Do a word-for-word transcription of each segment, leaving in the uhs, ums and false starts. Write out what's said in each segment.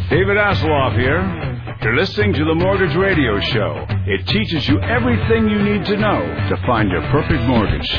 David Asseloff here. You're listening to the Mortgage Radio Show. It teaches you everything you need to know to find your perfect mortgage.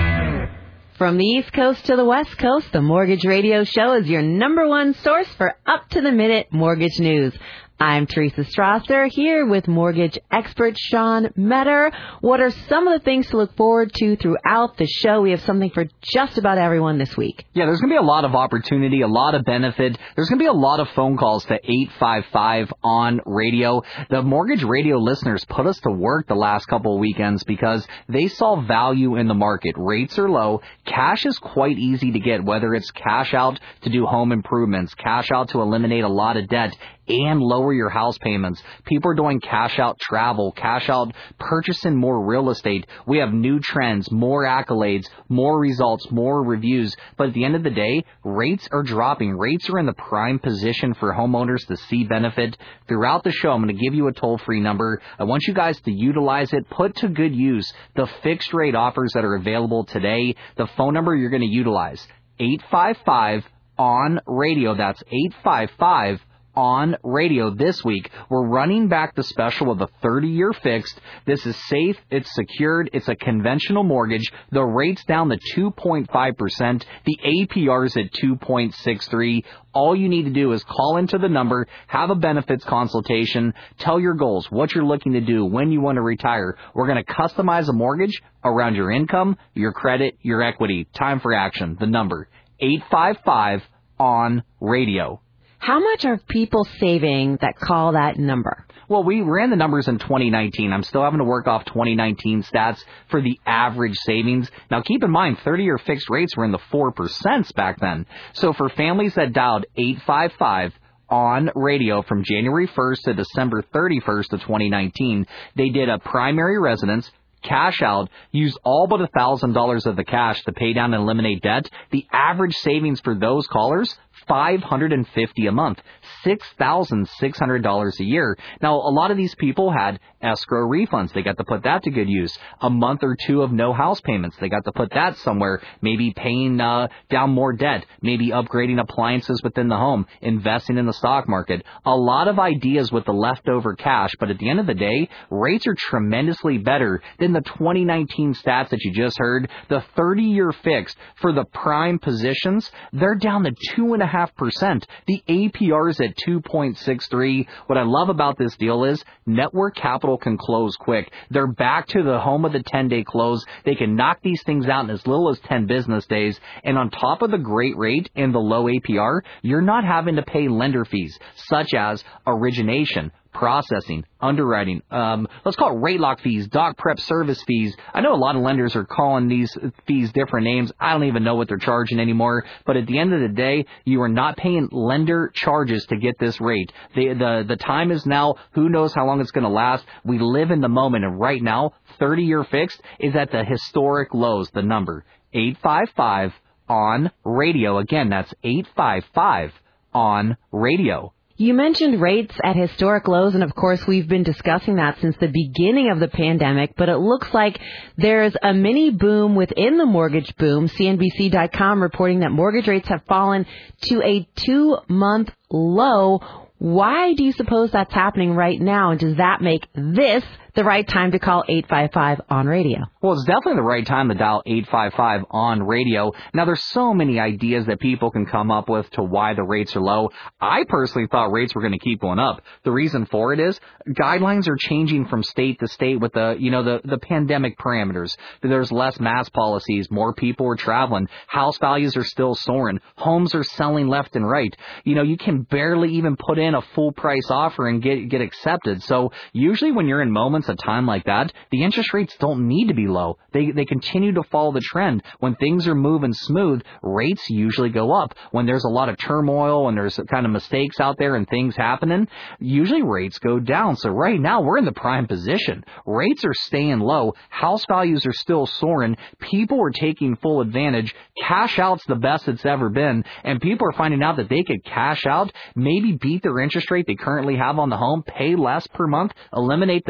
From the East Coast to the West Coast, the Mortgage Radio Show is your number one source for up-to-the-minute mortgage news. I'm Teresa Strasser here with mortgage expert Sean Metter. What are some of the things to look forward to throughout the show? We have something for just about everyone this week. Yeah, there's going to be a lot of opportunity, a lot of benefit. There's going to be a lot of phone calls to eight five five on radio. The Mortgage Radio listeners put us to work the last couple of weekends because they saw value in the market. Rates are low. Cash is quite easy to get, whether it's cash out to do home improvements, cash out to eliminate a lot of debt, and lower your house payments. People are doing cash out travel, cash out purchasing more real estate. We have new trends, more accolades, more results, more reviews. But at the end of the day, rates are dropping. Rates are in the prime position for homeowners to see benefit. Throughout the show, I'm going to give you a toll-free number. I want you guys to utilize it, put to good use the fixed rate offers that are available today. The phone number you're going to utilize, eight five five on radio. That's eight five five on radio. This week, we're running back the special of a thirty-year fixed. This is safe, it's secured, it's a conventional mortgage. The rate's down to two point five percent. The A P R's at two point six three. All you need to do is call into the number, have a benefits consultation, tell your goals, what you're looking to do, when you want to retire. We're going to customize a mortgage around your income, your credit, your equity. Time for action. The number, eight five five on radio. How much are people saving that call that number? Well, we ran the numbers in twenty nineteen. I'm still having to work off twenty nineteen stats for the average savings. Now, keep in mind, thirty-year fixed rates were in the four percent back then. So for families that dialed eight five five on radio from January first to December thirty-first of twenty nineteen, they did a primary residence, cash out, use all but one thousand dollars of the cash to pay down and eliminate debt. The average savings for those callers, five hundred fifty dollars a month, six thousand six hundred dollars a year. Now, a lot of these people had escrow refunds. They got to put that to good use. A month or two of no house payments. They got to put that somewhere, maybe paying uh, down more debt, maybe upgrading appliances within the home, investing in the stock market. A lot of ideas with the leftover cash, but at the end of the day, rates are tremendously better than the twenty nineteen stats that you just heard. The thirty-year fixed for the prime positions, they're down to two point five percent. The A P R is at two point six three. What I love about this deal is Network Capital can close quick. They're back to the home of the ten-day close. They can knock these things out in as little as ten business days. And on top of the great rate and the low A P R, you're not having to pay lender fees, such as origination, processing, underwriting, um, let's call it rate lock fees, doc prep service fees. I know a lot of lenders are calling these fees different names. I don't even know what they're charging anymore. But at the end of the day, you are not paying lender charges to get this rate. The, the, the time is now. Who knows how long it's going to last? We live in the moment. And right now, thirty-year fixed is at the historic lows. The number, eight five five on radio. Again, that's eight five five on radio. You mentioned rates at historic lows, and of course we've been discussing that since the beginning of the pandemic, but it looks like there's a mini boom within the mortgage boom. C N B C dot com reporting that mortgage rates have fallen to a two-month low. Why do you suppose that's happening right now, and does that make this the right time to call eight five five on radio? Well, it's definitely the right time to dial eight five five on radio. Now, there's so many ideas that people can come up with to why the rates are low. I personally thought rates were going to keep going up. The reason for it is guidelines are changing from state to state with the, you know, the, the pandemic parameters. There's less mask policies. More people are traveling. House values are still soaring. Homes are selling left and right. You know, you can barely even put in a full price offer and get, get accepted. So usually when you're in moments of time like that, the interest rates don't need to be low. They they continue to follow the trend. When things are moving smooth, rates usually go up. When there's a lot of turmoil and there's kind of mistakes out there and things happening, usually rates go down. So right now we're in the prime position. Rates are staying low. House values are still soaring. People are taking full advantage. Cash out's the best it's ever been, and people are finding out that they could cash out, maybe beat their interest rate they currently have on the home, pay less per month, eliminate the debt, and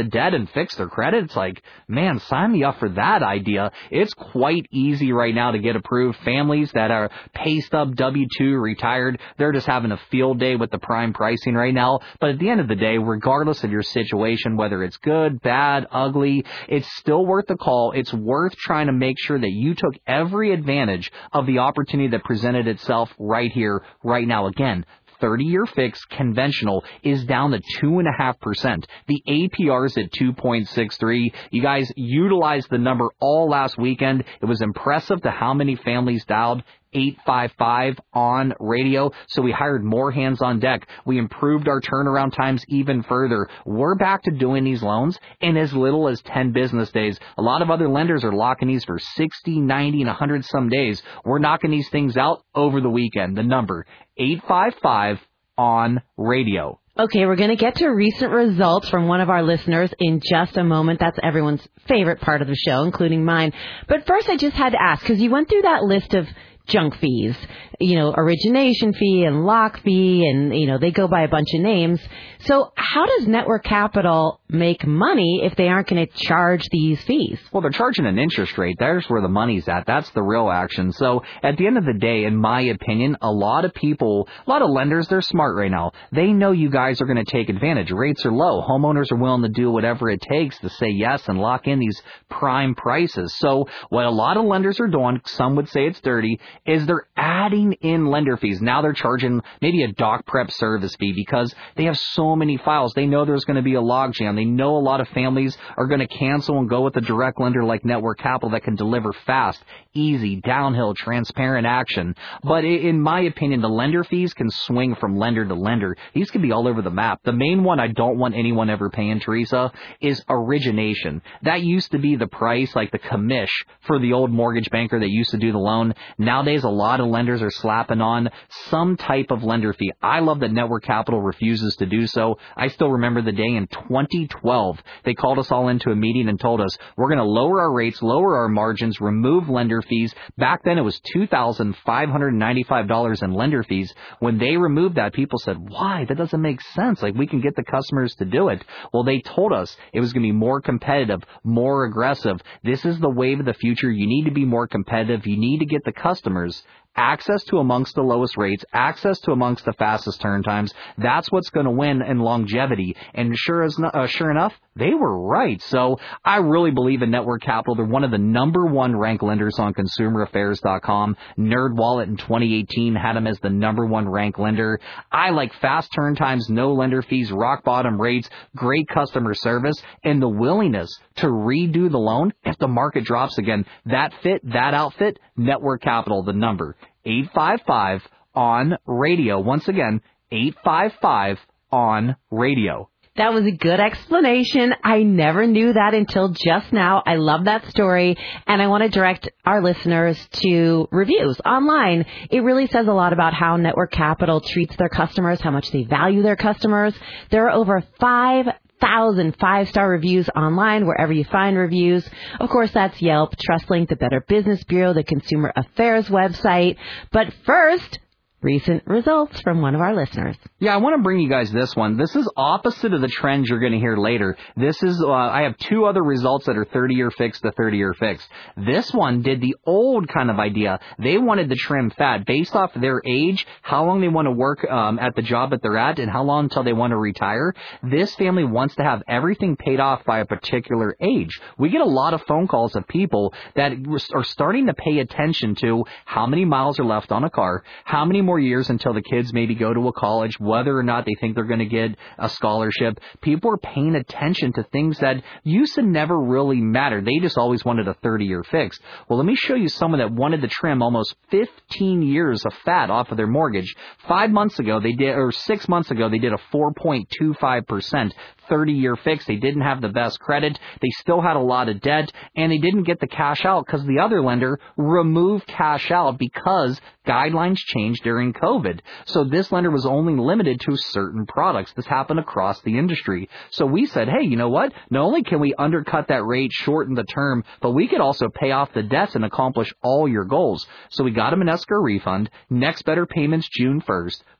and fix their credit. It's like, man, sign me up for that idea. It's quite easy right now to get approved. Families that are pay stub W two retired, they're just having a field day with the prime pricing right now. But at the end of the day, regardless of your situation, whether it's good, bad, ugly, it's still worth the call. It's worth trying to make sure that you took every advantage of the opportunity that presented itself right here, right now. Again, thirty-year fixed conventional is down to two point five percent. The A P R is at two point six three. You guys utilized the number all last weekend. It was impressive to how many families dialed eight five five on radio. So we hired more hands on deck. We improved our turnaround times even further. We're back to doing these loans in as little as ten business days. A lot of other lenders are locking these for sixty, ninety, and one hundred some days. We're knocking these things out over the weekend. The number, eight five five on radio. Okay, we're going to get to recent results from one of our listeners in just a moment. That's everyone's favorite part of the show, including mine. But first, I just had to ask, because you went through that list of junk fees, you know, origination fee and lock fee, and, you know, they go by a bunch of names. So how does Network Capital make money if they aren't going to charge these fees? Well, they're charging an interest rate. There's where the money's at. That's the real action. So at the end of the day, in my opinion, a lot of people, a lot of lenders, they're smart right now. They know you guys are going to take advantage. Rates are low. Homeowners are willing to do whatever it takes to say yes and lock in these prime prices. So what a lot of lenders are doing, some would say it's dirty, is they're adding in lender fees. Now they're charging maybe a doc prep service fee because they have so many files. They know there's going to be a logjam. They know a lot of families are going to cancel and go with a direct lender like Network Capital that can deliver fast, easy, downhill, transparent action. But in my opinion, the lender fees can swing from lender to lender. These can be all over the map. The main one I don't want anyone ever paying, Teresa, is origination. That used to be the price, like the commish for the old mortgage banker that used to do the loan. Nowadays, a lot of lenders are slapping on some type of lender fee. I love that Network Capital refuses to do so. I still remember the day in twenty twelve, they called us all into a meeting and told us, we're going to lower our rates, lower our margins, remove lender fees. Back then, it was two thousand five hundred ninety-five dollars in lender fees. When they removed that, people said, why? That doesn't make sense. Like, we can get the customers to do it. Well, they told us it was going to be more competitive, more aggressive. This is the wave of the future. You need to be more competitive. You need to get the customers access to amongst the lowest rates, access to amongst the fastest turn times. That's what's going to win in longevity. And sure as no, uh, sure enough, they were right. So I really believe in Network Capital. They're one of the number one ranked lenders on consumer affairs dot com. NerdWallet in twenty eighteen had them as the number one ranked lender. I like fast turn times, no lender fees, rock bottom rates, great customer service, and the willingness to redo the loan if the market drops again. That fit, that outfit, Network Capital, the number. eight five five on radio. Once again, eight five five on radio. That was a good explanation. I never knew that until just now. I love that story, and I want to direct our listeners to reviews online. It really says a lot about how Network Capital treats their customers, how much they value their customers. There are over five thousand five-star reviews online wherever you find reviews. Of course, that's Yelp, TrustLink, the Better Business Bureau, the Consumer Affairs website. But first, recent results from one of our listeners. Yeah, I want to bring you guys this one. This is opposite of the trends you're going to hear later. This is, uh, I have two other results that are thirty-year fixed to thirty-year fixed. This one did the old kind of idea. They wanted to trim fat based off their age, how long they want to work um, at the job that they're at, and how long until they want to retire. This family wants to have everything paid off by a particular age. We get a lot of phone calls of people that are starting to pay attention to how many miles are left on a car, how many more years until the kids maybe go to a college, whether or not they think they're going to get a scholarship. People are paying attention to things that used to never really matter. They just always wanted a thirty-year fixed. Well, let me show you someone that wanted to trim almost fifteen years of fat off of their mortgage. Five months ago, they did, or six months ago, they did a four point two five percent thirty-year fix. They didn't have the best credit. They still had a lot of debt, and they didn't get the cash out because the other lender removed cash out because guidelines changed during COVID. So this lender was only limited to certain products. This happened across the industry. So we said, hey, you know what? Not only can we undercut that rate, shorten the term, but we could also pay off the debts and accomplish all your goals. So we got them an escrow refund. Next better payments June first.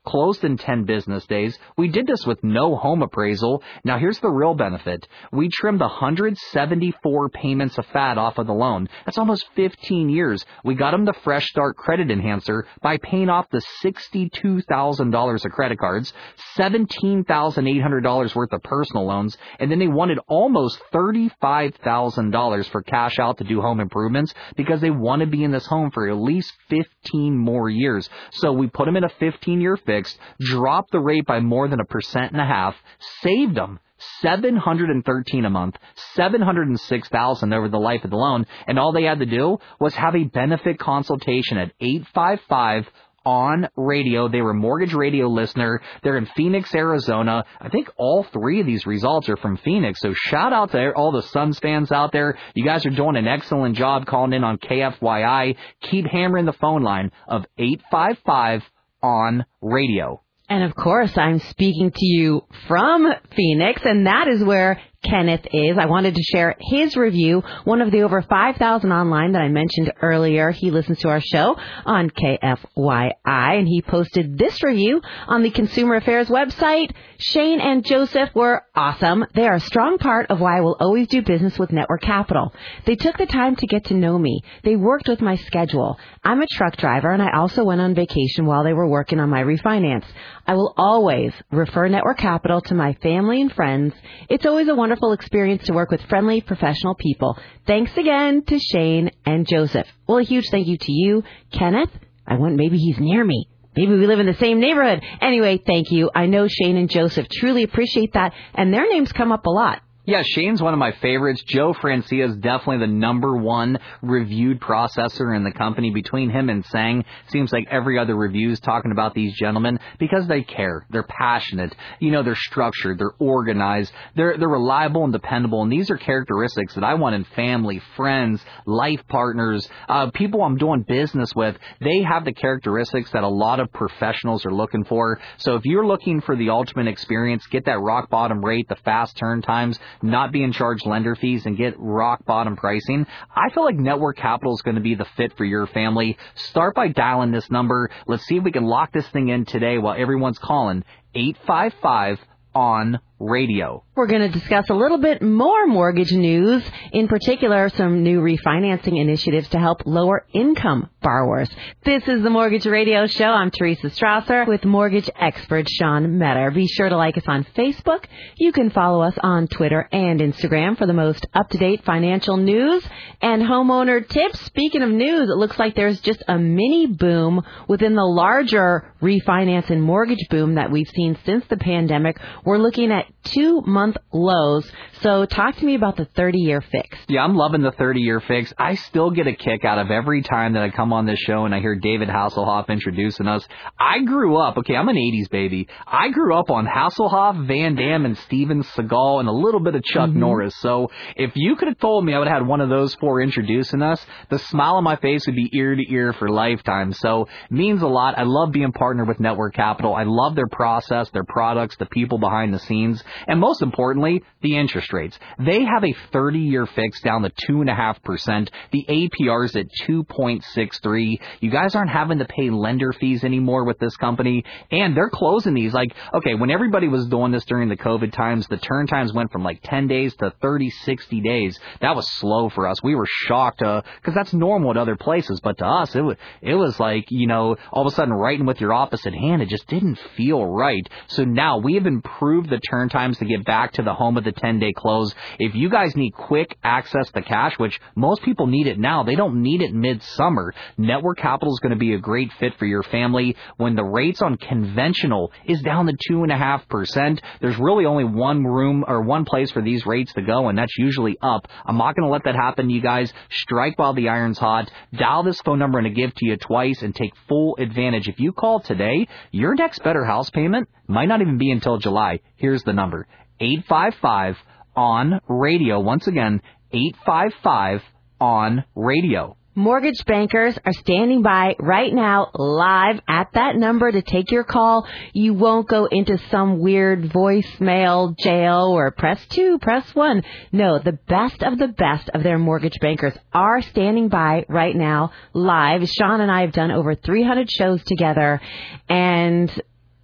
closed in ten business days. We did this with no home appraisal. Now, here's the real benefit. We trimmed one hundred seventy-four payments of fat off of the loan. That's almost fifteen years. We got them the Fresh Start Credit Enhancer by paying off the sixty-two thousand dollars of credit cards, seventeen thousand eight hundred dollars worth of personal loans, and then they wanted almost thirty-five thousand dollars for cash out to do home improvements because they want to be in this home for at least fifteen more years. So we put them in a fifteen-year fixed, dropped the rate by more than a percent and a half, saved them seven hundred thirteen dollars a month, seven hundred six thousand dollars over the life of the loan, and all they had to do was have a benefit consultation at eight five five on radio. They were a Mortgage Radio listener. They're in Phoenix, Arizona. I think all three of these results are from Phoenix. So shout out to all the Suns fans out there. You guys are doing an excellent job calling in on K F Y I. Keep hammering the phone line of eight five five on radio. And of course, I'm speaking to you from Phoenix, and that is where Kenneth is. I wanted to share his review, one of the over five thousand online that I mentioned earlier. He listens to our show on K F Y I, and he posted this review on the Consumer Affairs website. Shane and Joseph were awesome. They are a strong part of why I will always do business with Network Capital. They took the time to get to know me. They worked with my schedule. I'm a truck driver, and I also went on vacation while they were working on my refinance. I will always refer Network Capital to my family and friends. It's always a wonderful experience to work with friendly, professional people. Thanks again to Shane and Joseph. Well, a huge thank you to you, Kenneth. I want, maybe he's near me. Maybe we live in the same neighborhood. Anyway, thank you. I know Shane and Joseph truly appreciate that, and their names come up a lot. Yeah, Shane's one of my favorites. Joe Francia is definitely the number one reviewed processor in the company. Between him and Sang, seems like every other review is talking about these gentlemen because they care. They're passionate. You know, they're structured. They're organized. They're they're reliable and dependable. And these are characteristics that I want in family, friends, life partners, uh, people I'm doing business with. They have the characteristics that a lot of professionals are looking for. So if you're looking for the ultimate experience, get that rock bottom rate, the fast turn times, not being charged lender fees, and get rock bottom pricing, I feel like Network Capital is going to be the fit for your family. Start by dialing this number. Let's see if we can lock this thing in today while everyone's calling eight five five on radio. We're going to discuss a little bit more mortgage news, in particular some new refinancing initiatives to help lower income borrowers. This is the Mortgage Radio Show. I'm Teresa Strasser with mortgage expert Sean Metter. Be sure to like us on Facebook. You can follow us on Twitter and Instagram for the most up-to-date financial news and homeowner tips. Speaking of news, it looks like there's just a mini boom within the larger refinance and mortgage boom that we've seen since the pandemic. We're looking at two-month lows. So talk to me about the thirty-year fix. Yeah, I'm loving the thirty-year fix. I still get a kick out of every time that I come on this show and I hear David Hasselhoff introducing us. I grew up, okay, I'm an eighties baby. I grew up on Hasselhoff, Van Damme, and Steven Seagal, and a little bit of Chuck mm-hmm. Norris. So if you could have told me I would have had one of those four introducing us, the smile on my face would be ear to ear for lifetime. So it means a lot. I love being partnered with Network Capital. I love their process, their products, the people behind the scenes, and most importantly, the interest rates. They have a thirty-year fix down to two point five percent. The A P R is at two point six three. You guys aren't having to pay lender fees anymore with this company, and they're closing these. Like, okay, when everybody was doing this during the COVID times, the turn times went from like ten days to thirty, sixty days. That was slow for us. We were shocked because uh, that's normal at other places, but to us, it was, it was like, you know, all of a sudden writing with your opposite hand, it just didn't feel right. So now we have improved the turn times to get back to the home of the ten-day close. If you guys need quick access to cash, which most people need it now, they don't need it midsummer, Network Capital is going to be a great fit for your family. When the rates on conventional is down to two point five percent, there's really only one room or one place for these rates to go, and that's usually up. I'm not going to let that happen, you guys. Strike while the iron's hot. Dial this phone number and I give to you twice and take full advantage. If you call today, your next better house payment might not even be until July. Here's the number, eight five five on radio. Once again, eight five five on radio. Mortgage bankers are standing by right now live at that number to take your call. You won't go into some weird voicemail jail or press two, press one. No, the best of the best of their mortgage bankers are standing by right now live. Sean and I have done over three hundred shows together, and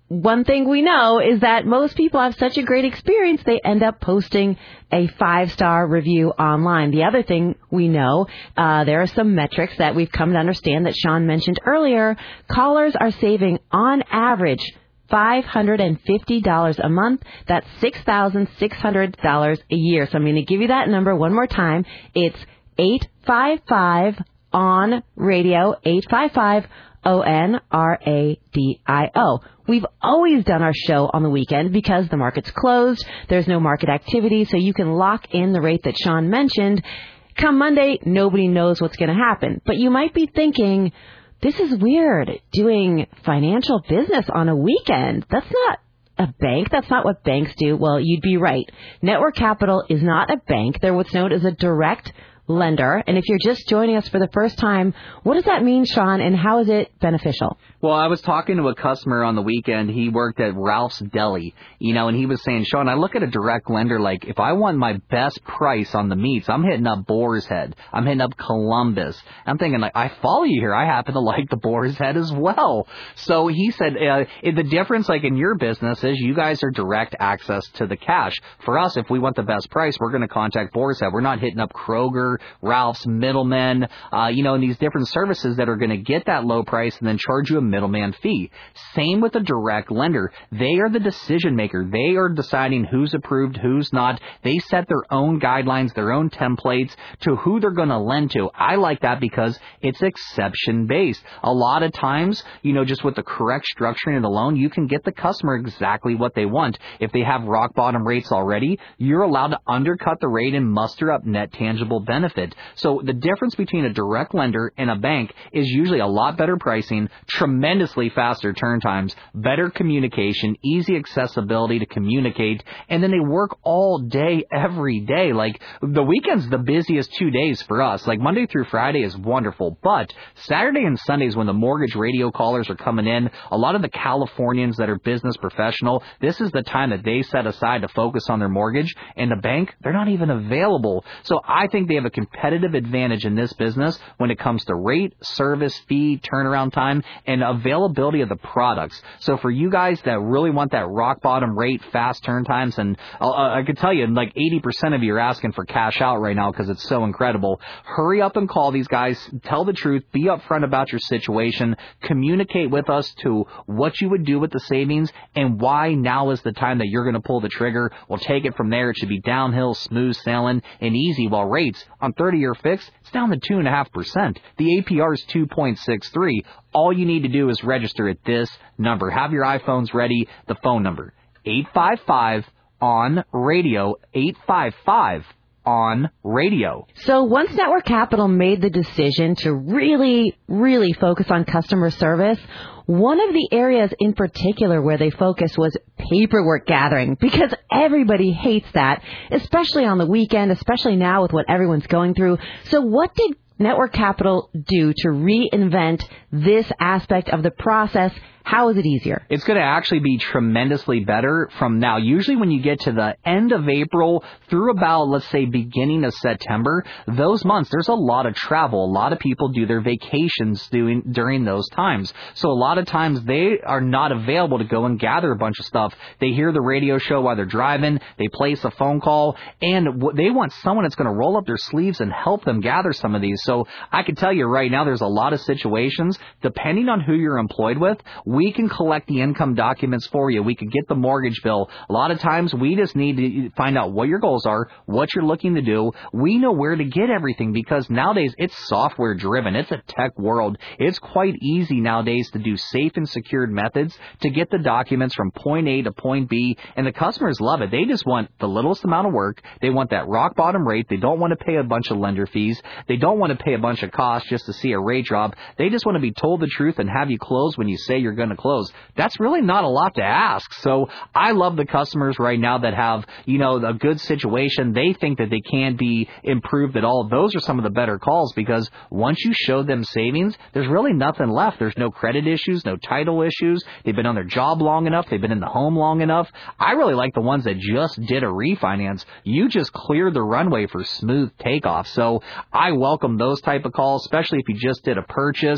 one thing we know is that most people have such a great experience, they end up posting a five-star review online. The other thing we know, uh, there are some metrics that we've come to understand that Sean mentioned earlier. Callers are saving, on average, five hundred fifty dollars a month. That's six thousand six hundred dollars a year. So I'm going to give you that number one more time. It's eight five five on radio, eight five five O N R A D I O. We've always done our show on the weekend because the market's closed. There's no market activity, so you can lock in the rate that Sean mentioned. Come Monday, nobody knows what's going to happen. But you might be thinking, this is weird, doing financial business on a weekend. That's not a bank. That's not what banks do. Well, you'd be right. Network Capital is not a bank. They're what's known as a direct lender. And if you're just joining us for the first time, what does that mean, Sean, and how is it beneficial? Well, I was talking to a customer on the weekend. He worked at Ralph's Deli, you know, and he was saying, Sean, I look at a direct lender like if I want my best price on the meats, I'm hitting up Boar's Head. I'm hitting up Columbus. I'm thinking, like, I follow you here. I happen to like the Boar's Head as well. So he said uh, the difference, like in your business, is you guys are direct access to the cash. For us, if we want the best price, we're going to contact Boar's Head. We're not hitting up Kroger, Ralph's, middlemen, uh, you know, and these different services that are going to get that low price and then charge you a middleman fee. Same with a direct lender. They are the decision maker. They are deciding who's approved, who's not. They set their own guidelines, their own templates to who they're going to lend to. I like that because it's exception based. A lot of times, you know, just with the correct structuring of the loan, you can get the customer exactly what they want. If they have rock bottom rates already, you're allowed to undercut the rate and muster up net tangible benefit. So the difference between a direct lender and a bank is usually a lot better pricing, tremendously faster turn times, better communication, easy accessibility to communicate, and then they work all day, every day. Like, the weekend's the busiest two days for us. Like, Monday through Friday is wonderful, but Saturday and Sundays when the mortgage radio callers are coming in, a lot of the Californians that are business professional, this is the time that they set aside to focus on their mortgage, and the bank, they're not even available. So I think they have a competitive advantage in this business when it comes to rate, service, fee, turnaround time, and availability of the products. So for you guys that really want that rock bottom rate, fast turn times, and uh, I could tell you like eighty percent of you are asking for cash out right now because it's so incredible. Hurry up and call these guys. Tell the truth. Be upfront about your situation. Communicate with us to what you would do with the savings and why now is the time that you're going to pull the trigger. We'll take it from there. It should be downhill, smooth sailing, and easy, while rates on thirty-year fixed, it's down to two point five percent. The A P R is two point six three. All you need to do is register at this number. Have your iPhones ready. The phone number, eight five five on radio, eight five five on radio. So once Network Capital made the decision to really, really focus on customer service, one of the areas in particular where they focused was paperwork gathering, because everybody hates that, especially on the weekend, especially now with what everyone's going through. So what did Network Capital do to reinvent this aspect of the process? How is it easier? It's going to actually be tremendously better from now. Usually when you get to the end of April through about, let's say, beginning of September, those months, there's a lot of travel. A lot of people do their vacations doing, during those times. So a lot of times they are not available to go and gather a bunch of stuff. They hear the radio show while they're driving. They place a phone call, and they want someone that's going to roll up their sleeves and help them gather some of these. So I can tell you right now, there's a lot of situations, depending on who you're employed with, we can collect the income documents for you. We can get the mortgage bill. A lot of times we just need to find out what your goals are, what you're looking to do. We know where to get everything because nowadays it's software driven. It's a tech world. It's quite easy nowadays to do safe and secured methods to get the documents from point A to point B, and the customers love it. They just want the littlest amount of work. They want that rock bottom rate. They don't want to pay a bunch of lender fees. They don't want to pay a bunch of costs just to see a rate drop. They just want to be told the truth and have you close when you say you're going to close. That's really not a lot to ask. So I love the customers right now that have, you know, a good situation. They think that they can be improved at all. Those are some of the better calls because once you show them savings, there's really nothing left. There's no credit issues, no title issues. They've been on their job long enough. They've been in the home long enough. I really like the ones that just did a refinance. You just cleared the runway for smooth takeoff. So I welcome those type of calls, especially if you just did a purchase, if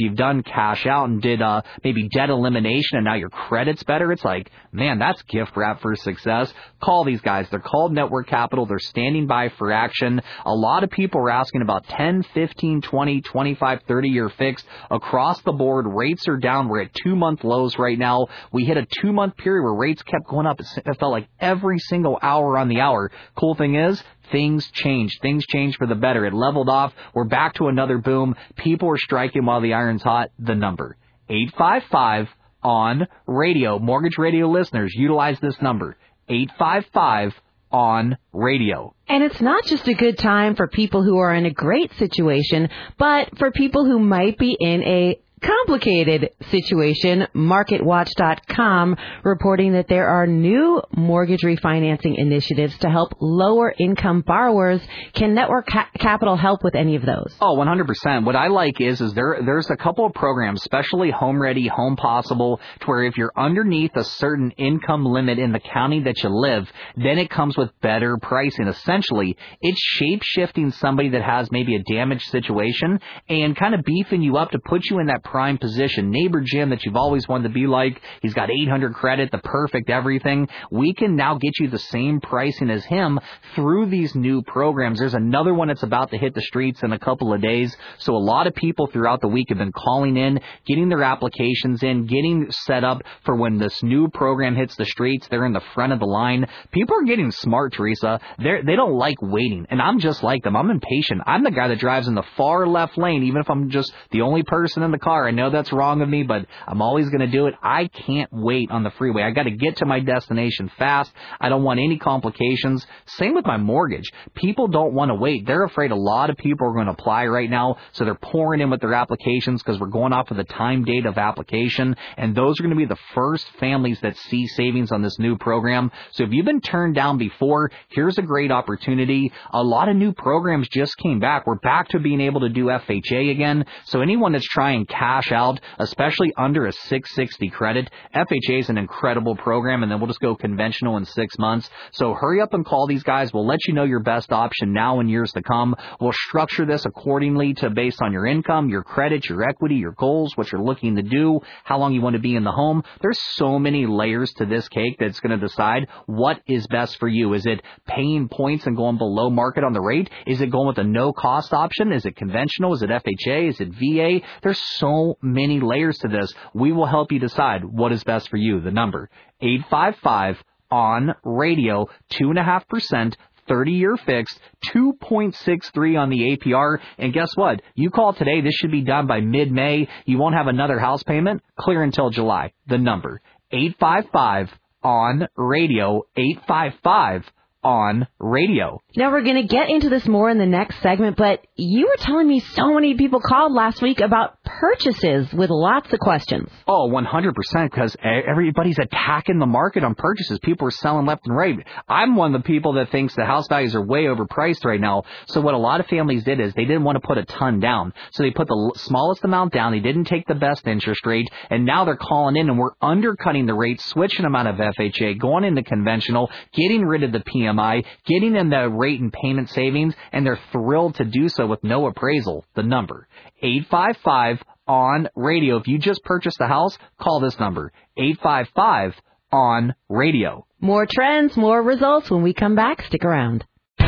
you've done cash out and did uh, maybe debt elimination and now your credit's better, it's like, man, that's gift wrap for success. Call these guys. They're called Network Capital. They're standing by for action. A lot of people are asking about ten, fifteen, twenty, twenty-five, thirty-year fixed across the board. Rates are down. We're at two-month lows right now. We hit a two-month period where rates kept going up. It felt like every single hour on the hour. Cool thing is, things changed. Things changed for the better. It leveled off. We're back to another boom. People are striking while the iron's hot. The number, eight five five on radio. Mortgage Radio listeners, utilize this number, eight five five on radio. And it's not just a good time for people who are in a great situation, but for people who might be in a complicated situation. Market Watch dot com reporting that there are new mortgage refinancing initiatives to help lower income borrowers. Can Network Ca- Capital help with any of those? Oh, one hundred percent. What I like is, is there, there's a couple of programs, especially Home Ready, Home Possible, to where if you're underneath a certain income limit in the county that you live, then it comes with better pricing. Essentially, it's shape-shifting somebody that has maybe a damaged situation and kind of beefing you up to put you in that prime position. Neighbor Jim that you've always wanted to be like, he's got eight hundred credit, the perfect everything. We can now get you the same pricing as him through these new programs. There's another one that's about to hit the streets in a couple of days. So a lot of people throughout the week have been calling in, getting their applications in, getting set up for when this new program hits the streets. They're in the front of the line. People are getting smart, Teresa. They're, they don't like waiting. And I'm just like them. I'm impatient. I'm the guy that drives in the far left lane, even if I'm just the only person in the car. I know that's wrong of me, but I'm always going to do it. I can't wait on the freeway. I got to get to my destination fast. I don't want any complications. Same with my mortgage. People don't want to wait. They're afraid a lot of people are going to apply right now, so they're pouring in with their applications because we're going off of the time date of application, and those are going to be the first families that see savings on this new program. So if you've been turned down before, here's a great opportunity. A lot of new programs just came back. We're back to being able to do F H A again, so anyone that's trying cash out, especially under a six sixty credit, F H A is an incredible program, and then we'll just go conventional in six months. So hurry up and call these guys. We'll let you know your best option now and years to come. We'll structure this accordingly to based on your income, your credit, your equity, your goals, what you're looking to do, how long you want to be in the home. There's so many layers to this cake that's going to decide what is best for you. Is it paying points and going below market on the rate? Is it going with a no-cost option? Is it conventional? Is it F H A? Is it V A? There's so many layers to this. We will help you decide what is best for you. The number, eight five five on radio, two point five percent, thirty-year fixed, two point six three on the A P R. And guess what? You call today, this should be done by mid-May. You won't have another house payment clear until July. The number, eight five five on radio, eight five five on radio. Now, we're going to get into this more in the next segment, but you were telling me so many people called last week about purchases with lots of questions. Oh, one hundred percent, because everybody's attacking the market on purchases. People are selling left and right. I'm one of the people that thinks the house values are way overpriced right now. So what a lot of families did is they didn't want to put a ton down. So they put the smallest amount down. They didn't take the best interest rate. And now they're calling in and we're undercutting the rate, switching them out of F H A, going into conventional, getting rid of the P M I, getting them the rate and payment savings, and they're thrilled to do so with no appraisal. The number, eight five five on radio. If you just purchased the house, call this number, eight five five on radio. More trends, more results when we come back. Stick around.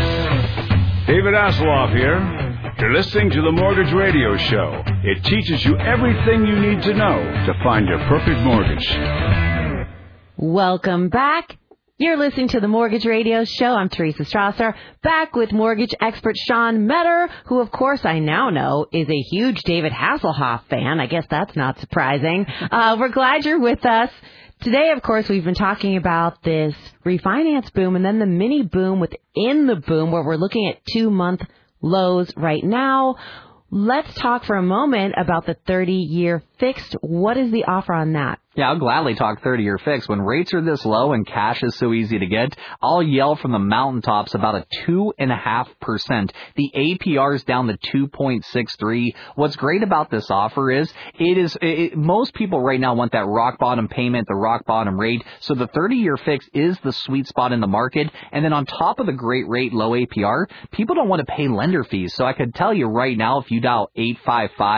David Asseloff here. You're listening to the Mortgage Radio Show. It teaches you everything you need to know to find your perfect mortgage. Welcome back. You're listening to the Mortgage Radio Show. I'm Teresa Strasser, back with mortgage expert Sean Metter, who, of course, I now know is a huge David Hasselhoff fan. I guess that's not surprising. Uh, we're glad you're with us. Today, of course, we've been talking about this refinance boom and then the mini boom within the boom where we're looking at two-month lows right now. Let's talk for a moment about the thirty-year fixed. What is the offer on that? Yeah, I'll gladly talk thirty-year fixed. When rates are this low and cash is so easy to get, I'll yell from the mountaintops about a two point five percent. The A P R is down to two point six three. What's great about this offer is it is it, most people right now want that rock bottom payment, the rock bottom rate. So the thirty-year fixed is the sweet spot in the market. And then on top of the great rate, low A P R, people don't want to pay lender fees. So I could tell you right now, if you dial eight five five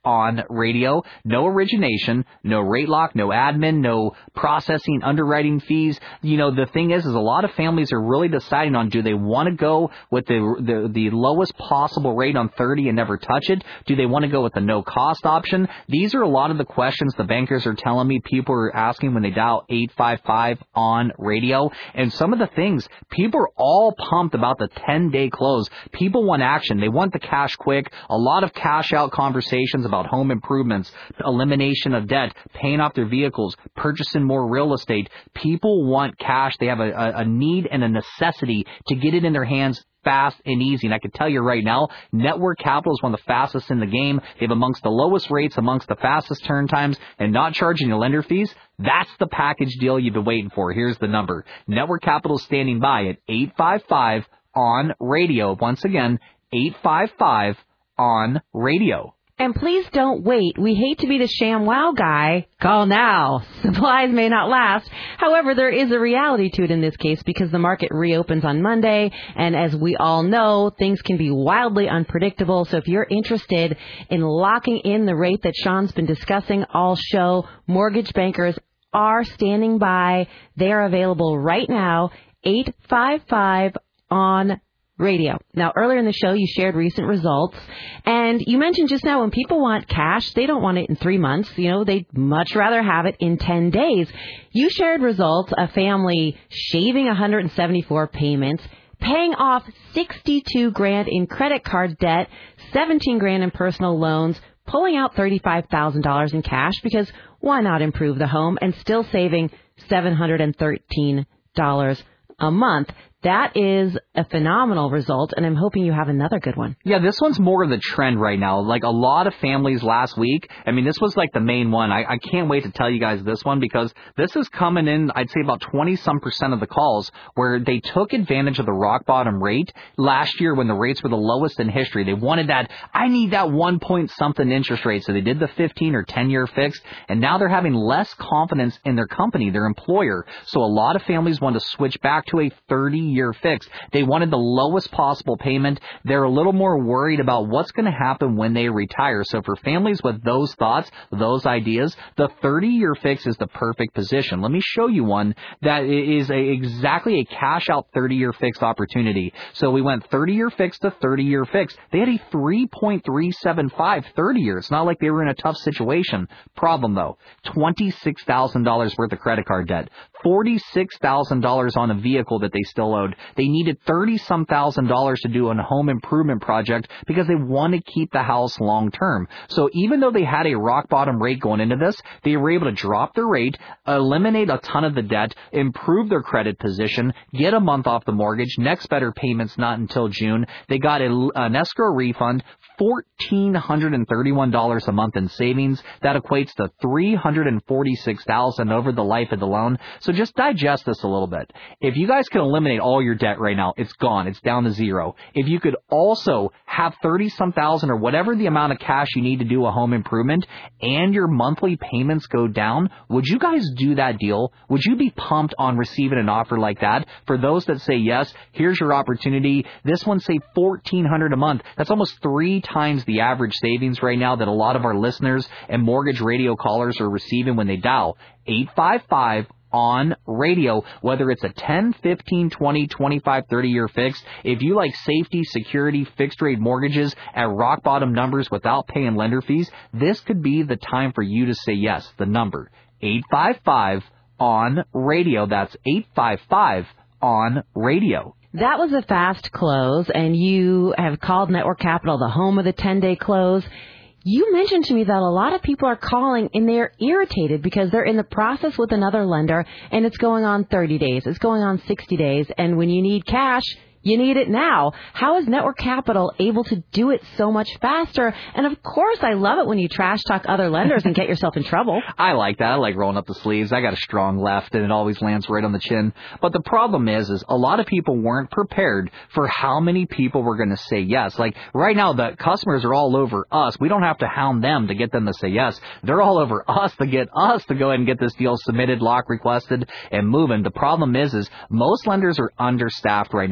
on radio. No origination, no rate lock, no admin, no processing, underwriting fees. You know, the thing is, is a lot of families are really deciding on, do they want to go with the, the, the lowest possible rate on thirty and never touch it? Do they want to go with the no cost option? These are a lot of the questions the bankers are telling me people are asking when they dial eight five five on radio. And some of the things, people are all pumped about the ten-day close. People want action. They want the cash quick. A lot of cash-out conversations about home improvements, elimination of debt, paying off their vehicles, purchasing more real estate. People want cash. They have a, a, a need and a necessity to get it in their hands fast and easy. And I can tell you right now, Network Capital is one of the fastest in the game. They have amongst the lowest rates, amongst the fastest turn times, and not charging you lender fees. That's the package deal you've been waiting for. Here's the number. Network Capital is standing by at eight five five on radio. Once again, eight five five on radio. And please don't wait. We hate to be the ShamWow guy. Call now. Supplies may not last. However, there is a reality to it in this case because the market reopens on Monday. And as we all know, things can be wildly unpredictable. So if you're interested in locking in the rate that Sean's been discussing all show, mortgage bankers are standing by. They are available right now. eight five five on radio. Now, earlier in the show, you shared recent results, and you mentioned just now when people want cash, they don't want it in three months. You know, they'd much rather have it in ten days. You shared results, a family shaving one hundred seventy-four payments, paying off sixty-two grand in credit card debt, seventeen grand in personal loans, pulling out thirty-five thousand dollars in cash because why not improve the home and still saving seven hundred thirteen dollars a month. That is a phenomenal result, and I'm hoping you have another good one. Yeah, this one's more of the trend right now. Like a lot of families last week, I mean, this was like the main one. I, I can't wait to tell you guys this one because this is coming in, I'd say about twenty-some percent of the calls where they took advantage of the rock bottom rate last year when the rates were the lowest in history. They wanted that, I need that one point something interest rate, so they did the fifteen or ten-year fixed, and now they're having less confidence in their company, their employer. So a lot of families want to switch back to a thirty-year fix. They wanted the lowest possible payment. They're a little more worried about what's going to happen when they retire. So for families with those thoughts, those ideas, the thirty-year fix is the perfect position. Let me show you one that is a, exactly a cash-out thirty-year fixed opportunity. So we went thirty-year fix to thirty-year fix. They had a three point three seven five thirty-year. It's not like they were in a tough situation. Problem, though, twenty-six thousand dollars worth of credit card debt, forty-six thousand dollars on a vehicle that they still owed. They needed thirty-some thousand dollars to do a home improvement project because they want to keep the house long term. So even though they had a rock bottom rate going into this, they were able to drop their rate, eliminate a ton of the debt, improve their credit position, get a month off the mortgage. Next better payment's not until June. They got a, an escrow refund, one thousand four hundred thirty-one dollars a month in savings. That equates to three hundred forty-six thousand dollars over the life of the loan. So just digest this a little bit. If you guys can eliminate all your debt right now, it's gone. It's down to zero. If you could also have thirty-some thousand or whatever the amount of cash you need to do a home improvement and your monthly payments go down, would you guys do that deal? Would you be pumped on receiving an offer like that? For those that say yes, here's your opportunity. This one say fourteen hundred dollars a month. That's almost three times the average savings right now that a lot of our listeners and mortgage radio callers are receiving when they dial eight five five on radio, whether it's a ten, fifteen, twenty, twenty-five, thirty-year fix. If you like safety, security, fixed-rate mortgages at rock-bottom numbers without paying lender fees, this could be the time for you to say yes. The number, eight five five on radio. That's eight five five on radio. That was a fast close, and you have called Network Capital the home of the ten-day close. You mentioned to me that a lot of people are calling and they're irritated because they're in the process with another lender and it's going on thirty days. It's going on sixty days. And when you need cash, you need it now. How is Network Capital able to do it so much faster? And of course, I love it when you trash talk other lenders and get yourself in trouble. I like that. I like rolling up the sleeves. I got a strong left, and it always lands right on the chin. But the problem is, is a lot of people weren't prepared for how many people were going to say yes. Like right now, the customers are all over us. We don't have to hound them to get them to say yes. They're all over us to get us to go ahead and get this deal submitted, lock requested, and moving. The problem is, is most lenders are understaffed right now. We just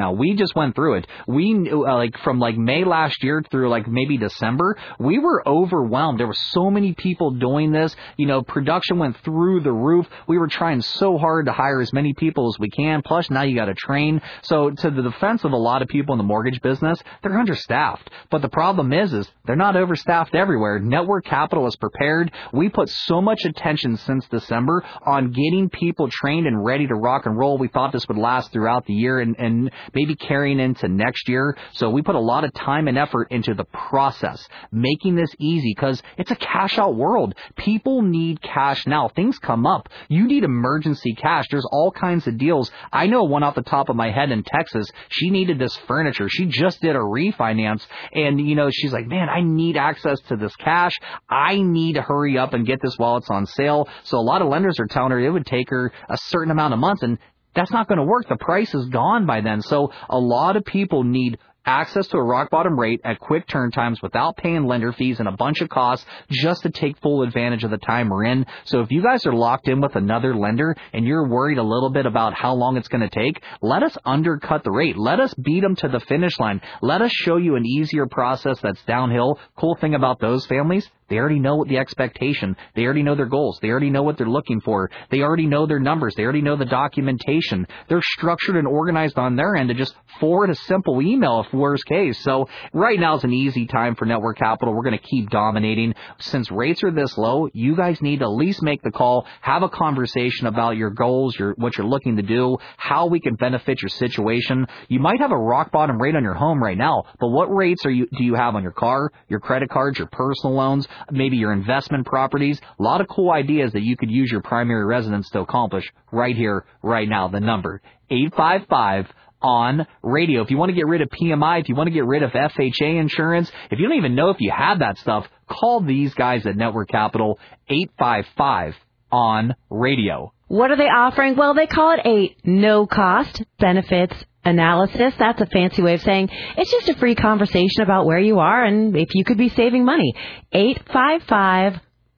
just went through it. We knew, uh, like from like May last year through like maybe December, we were overwhelmed. There were so many people doing this. You know, production went through the roof. We were trying so hard to hire as many people as we can. Plus, now you got to train. So to the defense of a lot of people in the mortgage business, they're understaffed. But the problem is, is they're not overstaffed everywhere. Network Capital is prepared. We put so much attention since December on getting people trained and ready to rock and roll. We thought this would last throughout the year and, and maybe carrying into next year. So we put a lot of time and effort into the process, making this easy because it's a cash out world. People need cash now. Things come up. You need emergency cash. There's all kinds of deals. I know one off the top of my head in Texas. She needed this furniture. She just did a refinance and, you know, she's like, man, I need access to this cash. I need to hurry up and get this while it's on sale. So a lot of lenders are telling her it would take her a certain amount of months, and that's not going to work. The price is gone by then. So a lot of people need access to a rock bottom rate at quick turn times without paying lender fees and a bunch of costs just to take full advantage of the time we're in. So if you guys are locked in with another lender and you're worried a little bit about how long it's going to take, let us undercut the rate. Let us beat them to the finish line. Let us show you an easier process that's downhill. Cool thing about those families, they already know what the expectation. They already know their goals. They already know what they're looking for. They already know their numbers. They already know the documentation. They're structured and organized on their end to just forward a simple email if worst case. So right now is an easy time for Network Capital. We're going to keep dominating. Since rates are this low, you guys need to at least make the call, have a conversation about your goals, your what you're looking to do, how we can benefit your situation. You might have a rock bottom rate on your home right now, but what rates are you do you have on your car, your credit cards, your personal loans, maybe your investment properties? A lot of cool ideas that you could use your primary residence to accomplish right here, right now. The number, eight five five on radio. If you want to get rid of P M I, if you want to get rid of F H A insurance, if you don't even know if you have that stuff, call these guys at Network Capital, eight five five on radio. What are they offering? Well, they call it a no-cost benefits analysis. That's a fancy way of saying it's just a free conversation about where you are and if you could be saving money. eight five five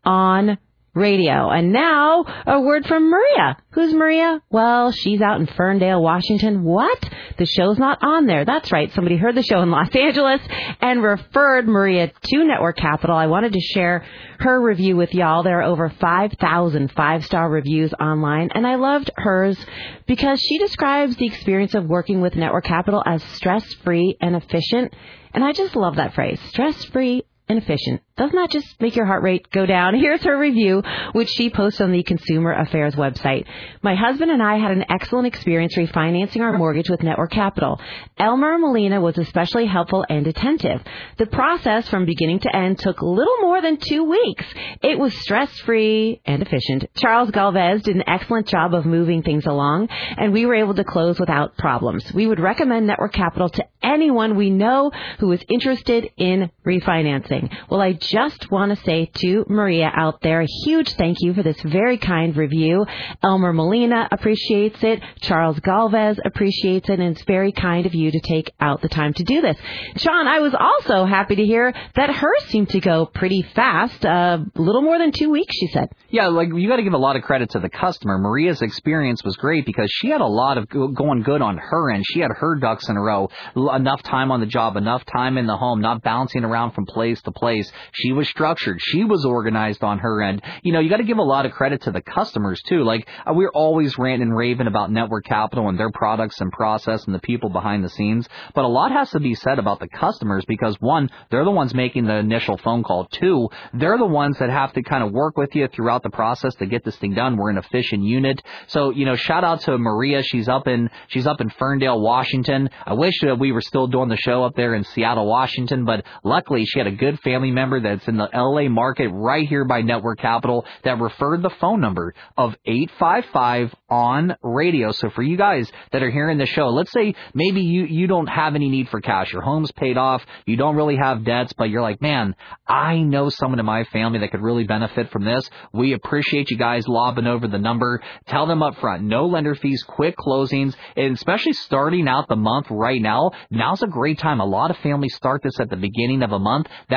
on radio. And now, a word from Maria. Who's Maria? Well, she's out in Ferndale, Washington. What? The show's not on there. That's right. Somebody heard the show in Los Angeles and referred Maria to Network Capital. I wanted to share her review with y'all. There are over five thousand five-star reviews online, and I loved hers because she describes the experience of working with Network Capital as stress-free and efficient. And I just love that phrase, stress-free and efficient. Doesn't that just make your heart rate go down? Here's her review, which she posts on the Consumer Affairs website. My husband and I had an excellent experience refinancing our mortgage with Network Capital. Elmer Molina was especially helpful and attentive. The process from beginning to end took little more than two weeks. It was stress-free and efficient. Charles Galvez did an excellent job of moving things along, and we were able to close without problems. We would recommend Network Capital to anyone we know who is interested in refinancing. Well, I just want to say to Maria out there, a huge thank you for this very kind review. Elmer Molina appreciates it. Charles Galvez appreciates it. And it's very kind of you to take out the time to do this. Sean, I was also happy to hear that hers seemed to go pretty fast. A uh, little more than two weeks, she said. Yeah, like you got to give a lot of credit to the customer. Maria's experience was great because she had a lot of go- going good on her end. She had her ducks in a row. L- enough time on the job, enough time in the home, not bouncing around from place to place. She was structured. She was organized on her end. You know, you got to give a lot of credit to the customers, too. Like, uh, we're always ranting and raving about Network Capital and their products and process and the people behind the scenes. But a lot has to be said about the customers because, one, they're the ones making the initial phone call. Two, they're the ones that have to kind of work with you throughout the process to get this thing done. We're an efficient unit. So, you know, shout out to Maria. She's up in she's up in Ferndale, Washington. I wish uh, we were still doing the show up there in Seattle, Washington, but luckily she had a good family member that's in the L A market right here by Network Capital that referred the phone number of eight five five on radio. So for you guys that are hearing the show, let's say maybe you, you don't have any need for cash. Your home's paid off. You don't really have debts, but you're like, man, I know someone in my family that could really benefit from this. We appreciate you guys lobbing over the number. Tell them up front, no lender fees, quick closings, and especially starting out the month right now, now's a great time. A lot of families start this at the beginning of a month. That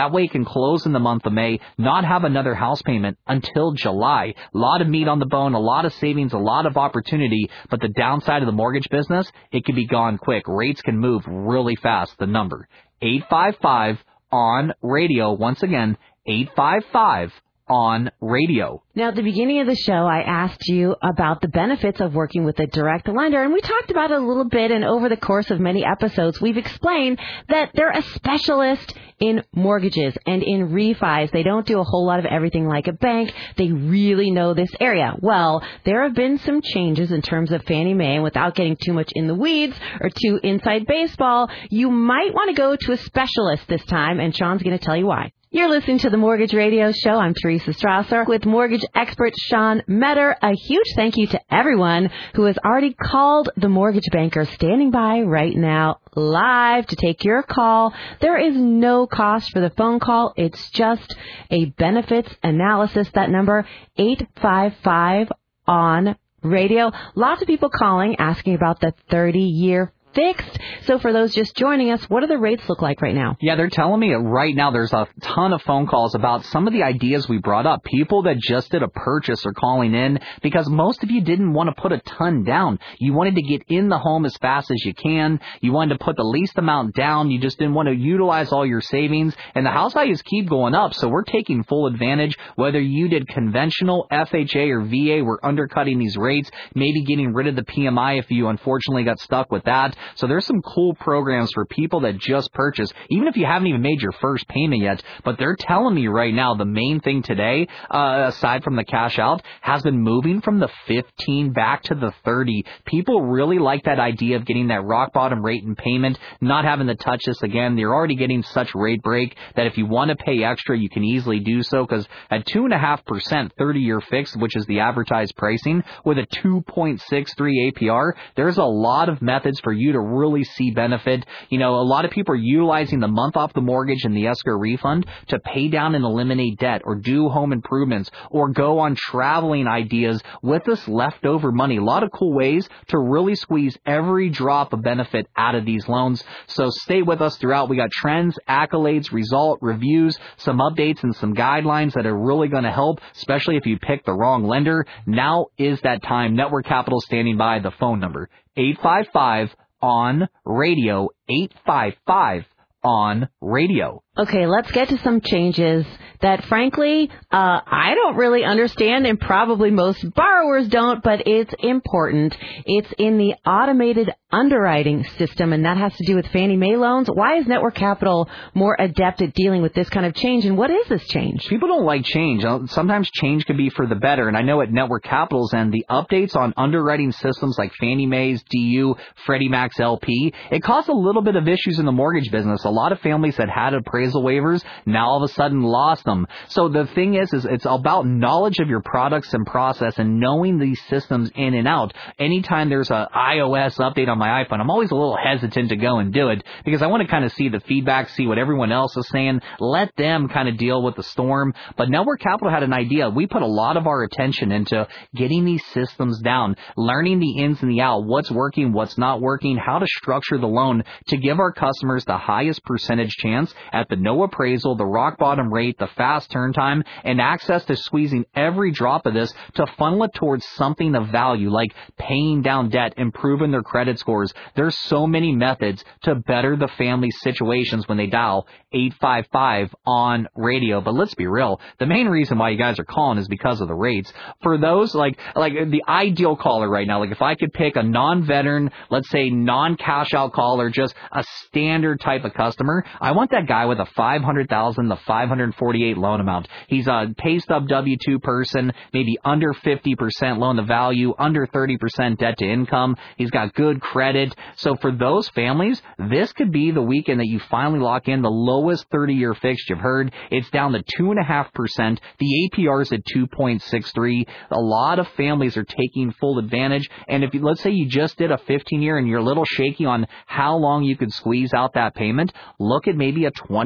That way it can close in the month of May, not have another house payment until July. A lot of meat on the bone, a lot of savings, a lot of opportunity, but the downside of the mortgage business, it can be gone quick. Rates can move really fast. The number, eight five five on radio. Once again, eight five five on radio. Now, at the beginning of the show, I asked you about the benefits of working with a direct lender, and we talked about it a little bit, and over the course of many episodes, we've explained that they're a specialist in mortgages and in refis. They don't do a whole lot of everything like a bank. They really know this area. Well, there have been some changes in terms of Fannie Mae, and without getting too much in the weeds or too inside baseball, you might want to go to a specialist this time, and Sean's going to tell you why. You're listening to the Mortgage Radio Show. I'm Teresa Strasser with mortgage expert Sean Metter. A huge thank you to everyone who has already called the mortgage banker standing by right now live to take your call. There is no cost for the phone call. It's just a benefits analysis. That number, eight five five on radio. Lots of people calling asking about the thirty-year fixed. So for those just joining us, what do the rates look like right now? Yeah, they're telling me right now there's a ton of phone calls about some of the ideas we brought up. People that just did a purchase are calling in because most of you didn't want to put a ton down. You wanted to get in the home as fast as you can. You wanted to put the least amount down. You just didn't want to utilize all your savings. And the house values keep going up, so we're taking full advantage. Whether you did conventional, F H A, or V A, we're undercutting these rates, maybe getting rid of the P M I if you unfortunately got stuck with that. So there's some cool programs for people that just purchased, even if you haven't even made your first payment yet. But they're telling me right now the main thing today, uh, aside from the cash out, has been moving from the fifteen back to the thirty. People really like that idea of getting that rock bottom rate and payment, not having to touch this again. They're already getting such rate break that if you want to pay extra, you can easily do so, because at two point five percent thirty-year fixed, which is the advertised pricing, with a two point six three A P R, there's a lot of methods for you to really see benefit. You know, a lot of people are utilizing the month off the mortgage and the escrow refund to pay down and eliminate debt, or do home improvements, or go on traveling ideas with this leftover money. A lot of cool ways to really squeeze every drop of benefit out of these loans. So stay with us throughout. We got trends, accolades, result, reviews, some updates, and some guidelines that are really going to help, especially if you pick the wrong lender. Now is that time. Network Capital standing by. The phone number, eight five five on radio, eight five five on radio. Okay, let's get to some changes that, frankly, uh, I don't really understand, and probably most borrowers don't, but it's important. It's in the automated underwriting system, and that has to do with Fannie Mae loans. Why is Network Capital more adept at dealing with this kind of change, and what is this change? People don't like change. Sometimes change can be for the better, and I know at Network Capital's end, the updates on underwriting systems like Fannie Mae's, D U, Freddie Mac's L P, it caused a little bit of issues in the mortgage business. A lot of families that had appraisal waivers now all of a sudden lost them. So the thing is, is it's about knowledge of your products and process and knowing these systems in and out. Anytime there's a iOS update on my iPhone, I'm always a little hesitant to go and do it because I want to kind of see the feedback, see what everyone else is saying, let them kind of deal with the storm. But Network Capital had an idea. We put a lot of our attention into getting these systems down, learning the ins and the outs, what's working, what's not working, how to structure the loan to give our customers the highest percentage chance at the no appraisal, the rock bottom rate, the fast turn time, and access to squeezing every drop of this to funnel it towards something of value, like paying down debt, improving their credit scores. There's so many methods to better the family situations when they dial eight five five on radio. But let's be real, the main reason why you guys are calling is because of the rates. For those, like, like the ideal caller right now, like if I could pick a non-veteran, let's say non-cash out caller, just a standard type of customer, I want that guy with a five hundred thousand dollars, the five hundred forty-eight loan amount. He's a pay stub W two person, maybe under fifty percent loan to value, under thirty percent debt to income. He's got good credit. So for those families, this could be the weekend that you finally lock in the lowest thirty-year fixed you've heard. It's down to two point five percent. The A P R is at two point six three. A lot of families are taking full advantage. And if you, let's say you just did a fifteen-year and you're a little shaky on how long you could squeeze out that payment, look at maybe a twenty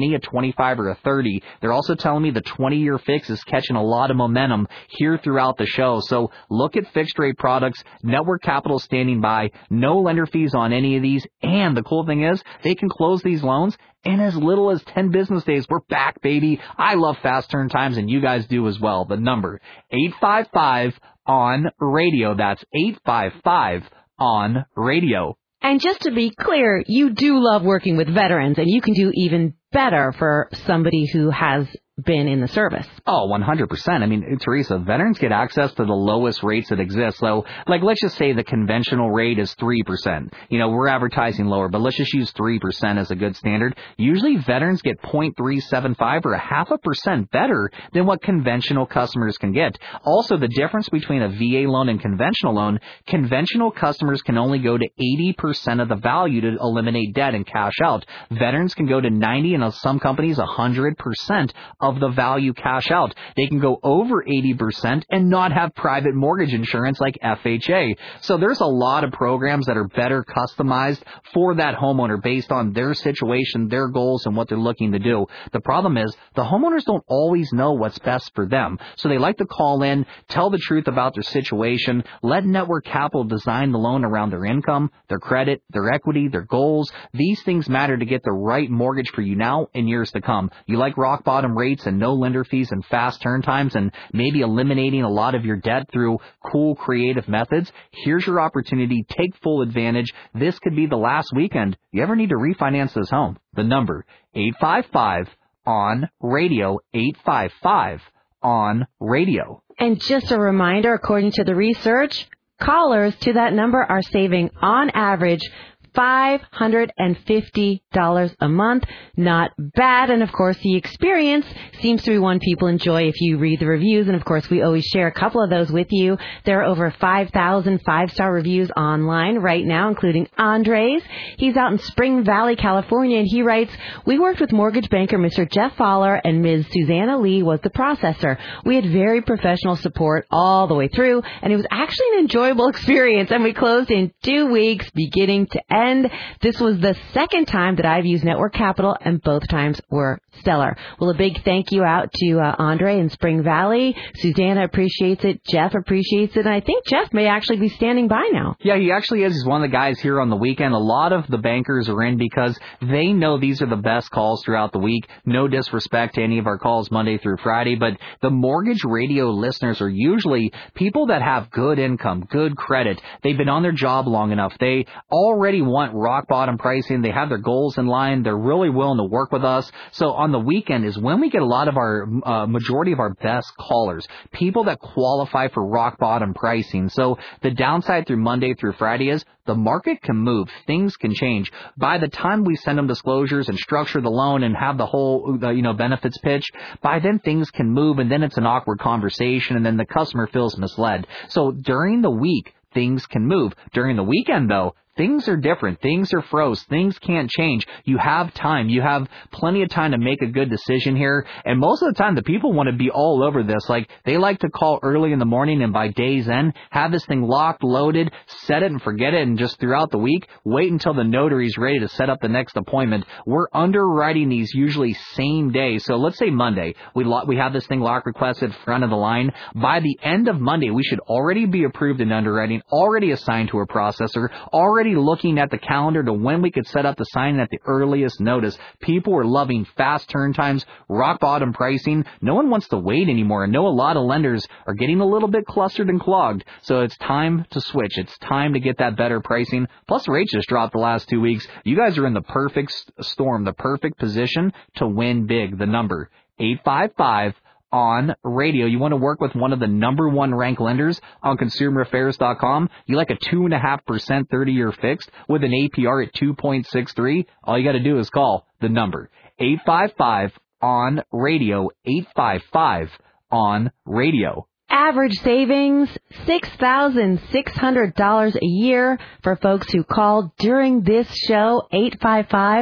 twenty, a twenty-five, or a thirty. They're also telling me the twenty-year fix is catching a lot of momentum here throughout the show. So look at fixed rate products. Network Capital standing by. No lender fees on any of these. And the cool thing is they can close these loans in as little as ten business days. We're back, baby. I love fast turn times, and you guys do as well. The number, eight five five on radio. That's eight five five on radio. And just to be clear, you do love working with veterans, and you can do even better for somebody who has been in the service. Oh, one hundred percent. I mean, Teresa, veterans get access to the lowest rates that exist. So, like, let's just say the conventional rate is three percent. You know, we're advertising lower, but let's just use three percent as a good standard. Usually veterans get zero point three seven five or a half a percent better than what conventional customers can get. Also, the difference between a V A loan and conventional loan, conventional customers can only go to eighty percent of the value to eliminate debt and cash out. Veterans can go to ninety, and some companies one hundred percent of the value cash out. They can go over eighty percent and not have private mortgage insurance like F H A. So there's a lot of programs that are better customized for that homeowner based on their situation, their goals, and what they're looking to do. The problem is the homeowners don't always know what's best for them. So they like to call in, tell the truth about their situation, let Network Capital design the loan around their income, their credit, their equity, their goals. These things matter to get the right mortgage for you now and years to come. You like rock bottom rates and no lender fees and fast turn times and maybe eliminating a lot of your debt through cool, creative methods? Here's your opportunity. Take full advantage. This could be the last weekend you ever need to refinance this home. The number, eight five five on radio, eight five five on radio. And just a reminder, according to the research, callers to that number are saving on average five hundred fifty dollars a month. Not bad. And of course, the experience seems to be one people enjoy if you read the reviews. And of course, we always share a couple of those with you. There are over five thousand five-star reviews online right now, including Andre's. He's out in Spring Valley, California, and he writes, we worked with mortgage banker Mister Jeff Fowler, and Miz Susanna Lee was the processor. We had very professional support all the way through, and it was actually an enjoyable experience. And we closed in two weeks, beginning to end. And this was the second time that I've used Network Capital, and both times were stellar. Well, a big thank you out to uh, Andre in Spring Valley. Susanna appreciates it. Jeff appreciates it. And I think Jeff may actually be standing by now. Yeah, he actually is. He's one of the guys here on the weekend. A lot of the bankers are in because they know these are the best calls throughout the week. No disrespect to any of our calls Monday through Friday, but the mortgage radio listeners are usually people that have good income, good credit. They've been on their job long enough. They already want rock bottom pricing. They have their goals in line. They're really willing to work with us. So on the weekend is when we get a lot of our uh, majority of our best callers, people that qualify for rock bottom pricing. So the downside through Monday through Friday is the market can move. Things can change. By the time we send them disclosures and structure the loan and have the whole, uh, you know, benefits pitch, by then things can move, and then it's an awkward conversation, and then the customer feels misled. So during the week, things can move. During the weekend, though, things are different. Things are froze. Things can't change. You have time. You have plenty of time to make a good decision here. And most of the time, the people want to be all over this. Like, they like to call early in the morning and by day's end, have this thing locked, loaded, set it and forget it, and just throughout the week, wait until the notary's ready to set up the next appointment. We're underwriting these usually same day. So let's say Monday, we lo- we have this thing lock requested front of the line. By the end of Monday, we should already be approved in underwriting, already assigned to a processor, already looking at the calendar to when we could set up the signing at the earliest notice. People are loving fast turn times, rock bottom pricing. No one wants to wait anymore. I know a lot of lenders are getting a little bit clustered and clogged, so it's time to switch. It's time to get that better pricing. Plus, the rates just dropped the last two weeks. You guys are in the perfect storm, the perfect position to win big. The number, eight five five on radio. You want to work with one of the number one ranked lenders on consumer affairs dot com. You like a two point five percent thirty-year fixed with an A P R at two point six three. All you got to do is call the number, eight five five on radio, eight five five on radio. Average savings, six thousand six hundred dollars a year for folks who call during this show, eight five five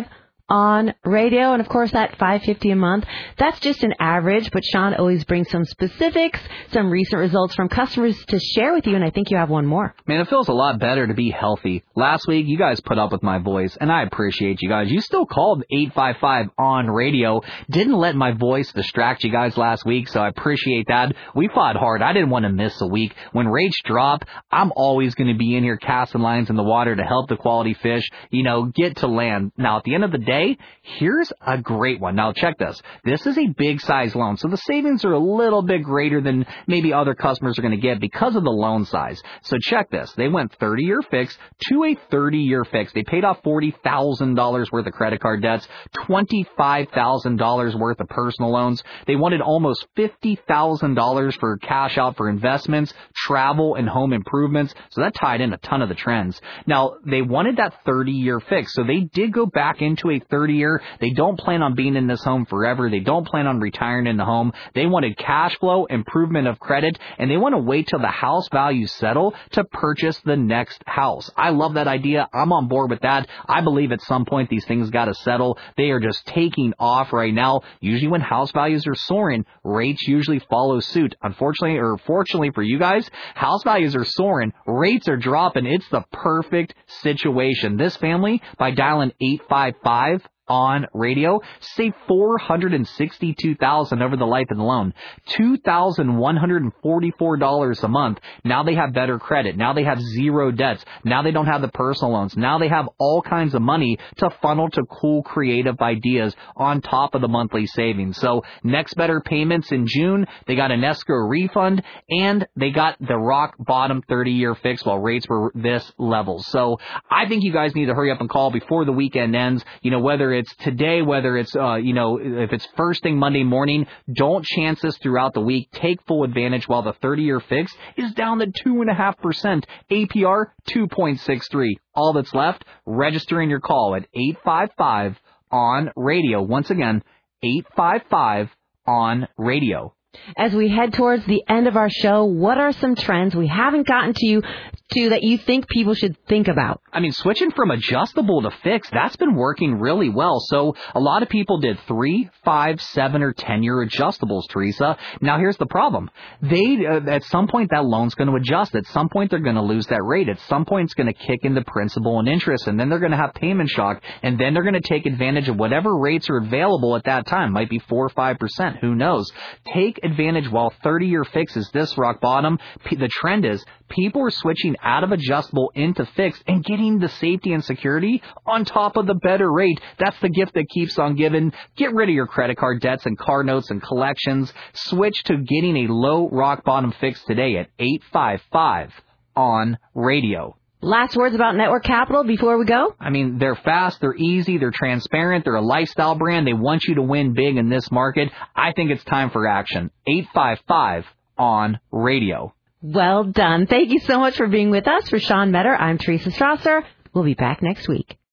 on radio, and of course that five hundred fifty dollars a month, that's just an average, but Sean always brings some specifics, some recent results from customers to share with you, and I think you have one more. Man, it feels a lot better to be healthy. Last week, you guys put up with my voice, and I appreciate you guys. You still called eight five five on radio. Didn't let my voice distract you guys last week, so I appreciate that. We fought hard. I didn't want to miss a week. When rates drop, I'm always going to be in here casting lines in the water to help the quality fish, you know, get to land. Now, at the end of the day, here's a great one. Now, check this. This is a big size loan, so the savings are a little bit greater than maybe other customers are going to get because of the loan size. So check this. They went thirty-year fixed to a thirty-year fixed. They paid off forty thousand dollars worth of credit card debts, twenty-five thousand dollars worth of personal loans. They wanted almost fifty thousand dollars for cash out for investments, travel, and home improvements. So that tied in a ton of the trends. Now, they wanted that thirty-year fix, so they did go back into a thirty-year. They don't plan on being in this home forever. They don't plan on retiring in the home. They wanted cash flow, improvement of credit, and they want to wait till the house values settle to purchase the next house. I love that idea. I'm on board with that. I believe at some point these things got to settle. They are just taking off right now. Usually when house values are soaring, rates usually follow suit. Unfortunately, or fortunately for you guys, house values are soaring, rates are dropping. It's the perfect situation. This family, by dialing eight five five on radio, save four hundred sixty-two thousand dollars over the life of the loan, two thousand one hundred forty-four dollars a month. Now they have better credit. Now they have zero debts. Now they don't have the personal loans. Now they have all kinds of money to funnel to cool, creative ideas on top of the monthly savings. So next better payments in June, they got an escrow refund, and they got the rock bottom thirty-year fix while rates were this level. So I think you guys need to hurry up and call before the weekend ends. You know, whether it's today, whether it's, uh, you know, if it's first thing Monday morning, don't chance this throughout the week. Take full advantage while the thirty-year fix is down to two point five percent. A P R, two point six three. All that's left, registering your call at eight five five on radio. Once again, eight five five on radio. As we head towards the end of our show, what are some trends we haven't gotten to you to that you think people should think about? I mean, switching from adjustable to fixed, that's been working really well. So a lot of people did three, five, seven, or ten-year adjustables, Teresa. Now, here's the problem. They, uh, at some point, that loan's going to adjust. At some point, they're going to lose that rate. At some point, it's going to kick into principal and interest, and then they're going to have payment shock, and then they're going to take advantage of whatever rates are available at that time. Might be four or five percent. Who knows? Take advantage while thirty-year fix is this rock bottom. The trend is people are switching out of adjustable into fixed and getting the safety and security on top of the better rate. That's the gift that keeps on giving. Get rid of your credit card debts and car notes and collections. Switch to getting a low rock bottom fix today at eight five five on radio. Last words about Network Capital before we go? I mean, they're fast, they're easy, they're transparent, they're a lifestyle brand. They want you to win big in this market. I think it's time for action. eight five five on radio. Well done. Thank you so much for being with us. For Sean Metter, I'm Teresa Strasser. We'll be back next week.